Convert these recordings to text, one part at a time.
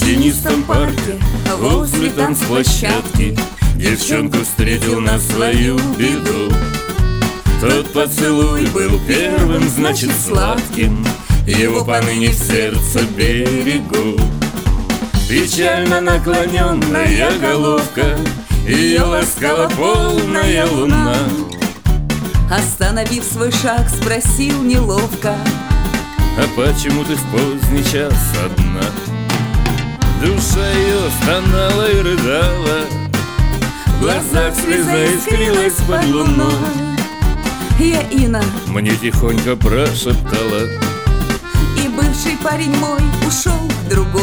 тенистом парке, возле танцплощадки, девчонку встретил на свою беду. Тот поцелуй был первым, значит, сладким, его поныне в сердце берегу. Печально наклоненная головка, ее ласкала полная луна. Остановив свой шаг, спросил неловко: а почему ты в поздний час одна? Душа ее стонала и рыдала, в глазах слеза искрилась под луной. Я Инна, мне тихонько прошептала, и бывший парень мой ушел к другой.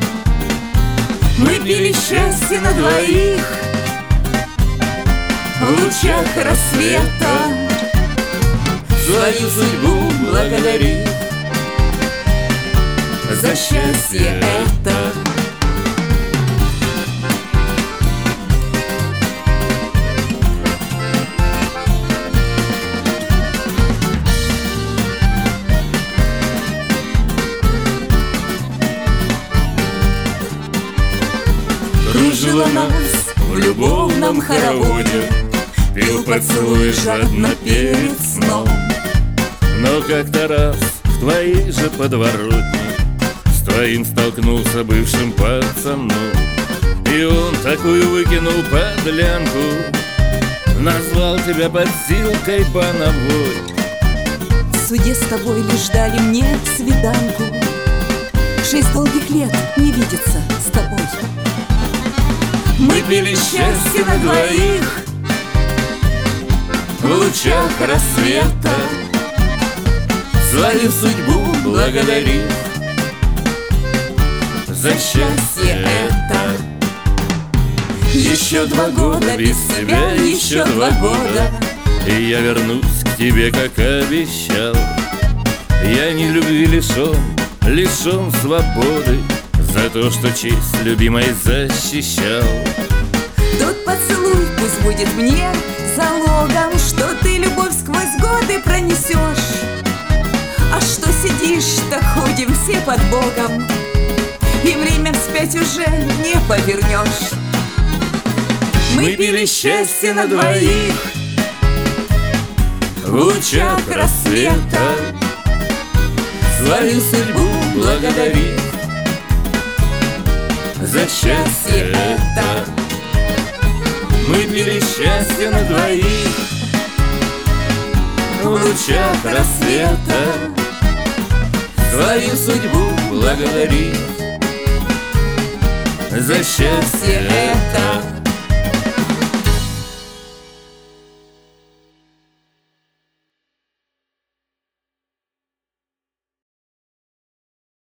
мы пили счастье на двоих В лучах рассвета, свою судьбу благодарив за счастье это. Кружила нас в любовном хороводе, пил поцелуй жадно перед сном. Но как-то раз в твоей же подворотне с твоим столкнулся бывшим пацаном. И он такую выкинул подлянку, назвал тебя подстилкой бановой. В суде с тобой лишь дали мне свиданку, 6 долгих лет не видеться с тобой. Мы пили счастье на двоих в лучах рассвета, свою судьбу благодарив за счастье это. Еще 2 года без тебя, еще 2 года, и я вернусь к тебе, как обещал. Я не любви лишен свободы, за то, что честь любимой защищал. Тот поцелуй пусть будет мне залогом, что ты любовь сквозь годы пронесешь. А что сидишь-то, ходим все под Богом, и время вспять уже не повернешь. Мы пили счастье на двоих в лучах рассвета, свою судьбу благодарив за счастье это. Мы пили счастье на двоих в лучах рассвета, свою судьбу благодарив за счастье это.